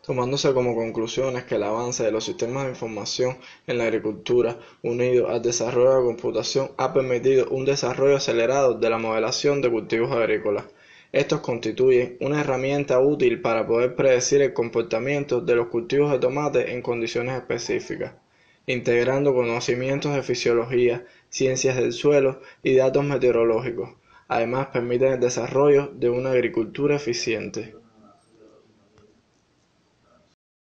tomándose como conclusiones que el avance de los sistemas de información en la agricultura, unido al desarrollo de la computación, ha permitido un desarrollo acelerado de la modelación de cultivos agrícolas. Estos constituyen una herramienta útil para poder predecir el comportamiento de los cultivos de tomate en condiciones específicas, integrando conocimientos de fisiología, ciencias del suelo y datos meteorológicos. Además, permiten el desarrollo de una agricultura eficiente.